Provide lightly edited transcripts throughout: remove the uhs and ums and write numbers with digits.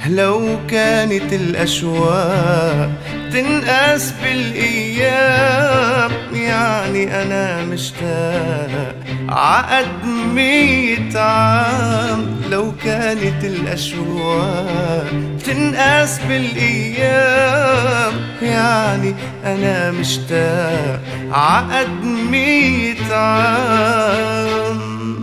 لو كانت الأشواق تنقاس بالأيام، يعني أنا مشتاق عقد 100 عام. لو كانت الأشواق تنقاس بالأيام، يعني أنا مشتاق عقد 100 عام.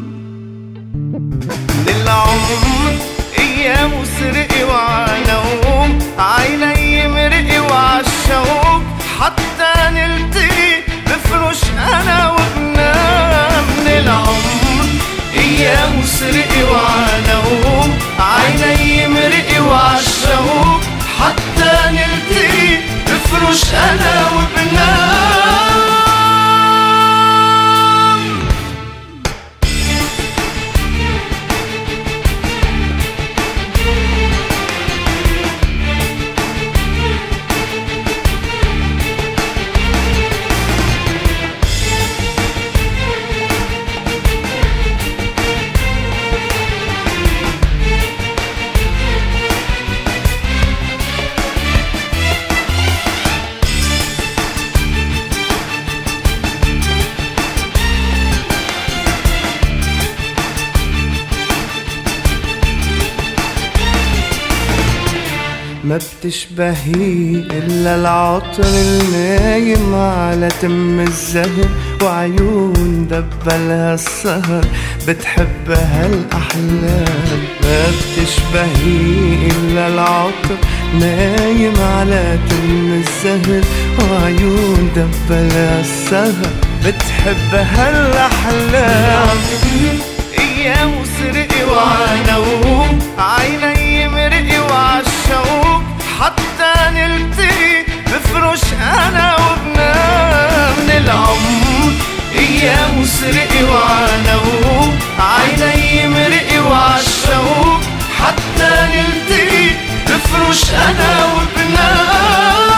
للعمر أيام وسرقي وعنوم، عيني مرقي وعالشوق، حتى نلتقي بفرش أنا وبنام. للعمر أيام وسرقي وعنوم، عيني مرقي وعالشوق، حتى نلتقي بفرش أنا وبنام. ما بتشبهي إلا العطر النايم على تم الزهر، وعيون دبلها السهر بتحب هالأحلام. ما بتشبهي إلا العطر نايم على تم الزهر، وعيون دبلها السهر بتحب هالأحلام. أيام وسرقي وعنوم، عيني مرقي وعالشوق، حتى نلتقي بفرش أنا وبنام. للعمر أيام وسرقي وعنوم، عيني مرقي وعالشوق، حتى نلتقي بفرش أنا وبنام.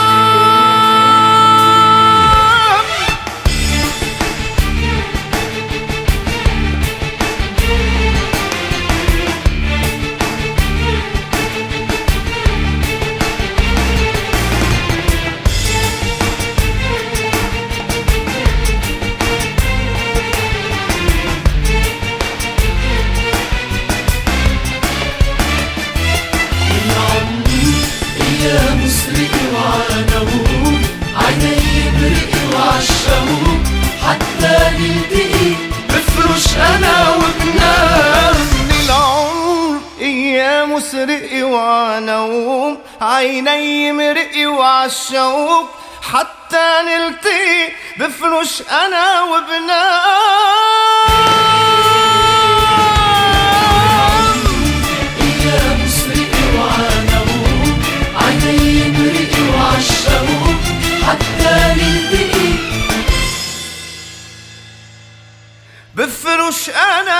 أيام وسرقي وعنوم، عيني مرقي وعالشوق، حتى نلتقي بفرش أنا وبنام. للعمر أيام وسرقي وعنوم، عيني مرقي وعالشوق، حتى نلتقي بفرش أنا وبنام. حتى نلتقي بفرش أنا